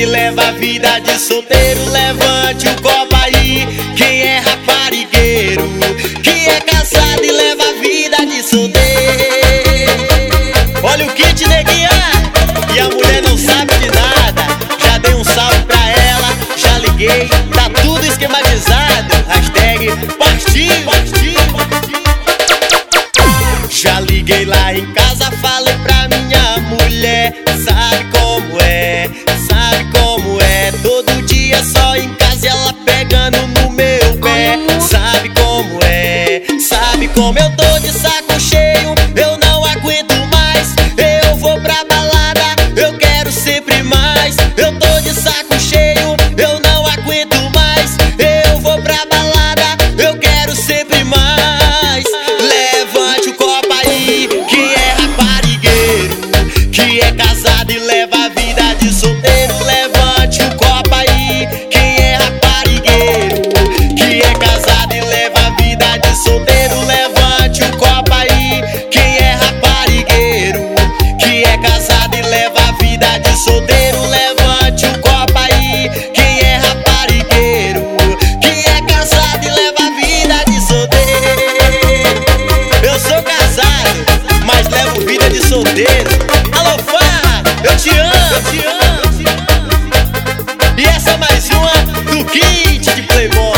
e leva a vida de solteiro. Levante o copo aí, quem é raparigueiro, que é casado e leva a vida de solteiro. Olha o kit, neguinha, e a mulher não sabe de nada. Já dei um salve pra ela, já liguei, tá tudo esquematizado. Hashtag partiu. Já liguei lá em casa, falei pra minha mulher. Sabe como é, sabe como é. Todo dia só em casa ela pegando no meu pé. Sabe como é, sabe como eu tô de saco cheio. Eu não aguento mais, eu vou pra balada, eu quero sempre mais. Eu tô de saco cheio, eu não aguento mais, eu vou pra balada, eu quero sempre mais. Levante o copo aí, que é raparigueiro, que é casado e leva a vida de solteiro. Levante o copo aí, quem é raparigueiro, que é casado e leva a vida de solteiro. Levante o copo aí, quem é raparigueiro, que é casado e leva a vida de solteiro. Levante o copo aí, quem é raparigueiro, que é casado e leva a vida de solteiro. Eu sou casado, mas levo vida de solteiro. Alô, Farra, eu te amo, eu te amo. E essa é mais uma do kit de Playboy.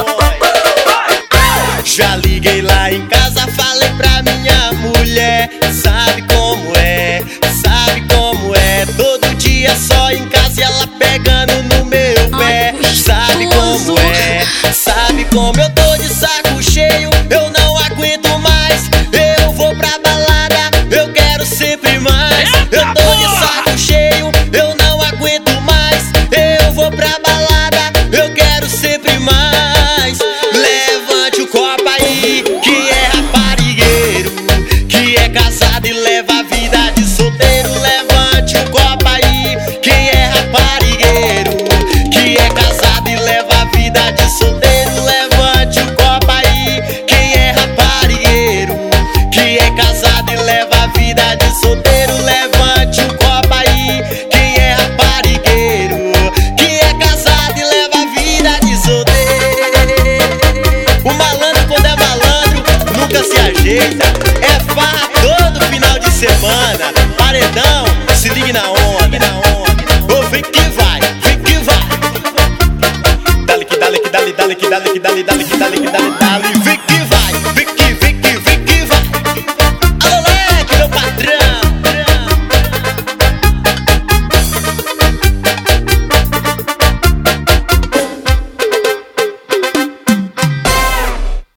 Já liguei lá em casa, falei pra minha mulher. Sabe como é, sabe como é. Todo dia só em casa e ela pegando no meu pé. Sabe como é, sabe como eu tô de saco cheio. Eu não aguento mais, eu vou pra balada, eu quero sempre mais. Eu tô de saco cheio, eu não aguento mais, eu vou pra balada, eu quero sempre mais. Levante o copo aí, que é raparigueiro, que é casado e leva a vida de solteiro. Levante o copo aí, quem é raparigueiro, que é casado e leva a vida de solteiro. Levante o copo aí, quem é raparigueiro, que é casado e leva a vida de solteiro. Levante o copo aí, quem é raparigueiro, que é casado e leva a vida de solteiro. O malandro, quando é malandro, nunca se ajeita. É farra todo final de semana. Paredão, se ligue na onda. Ô, vem que vai, vem que vai. Dale que dale que dale, dale que dale que dale, dale que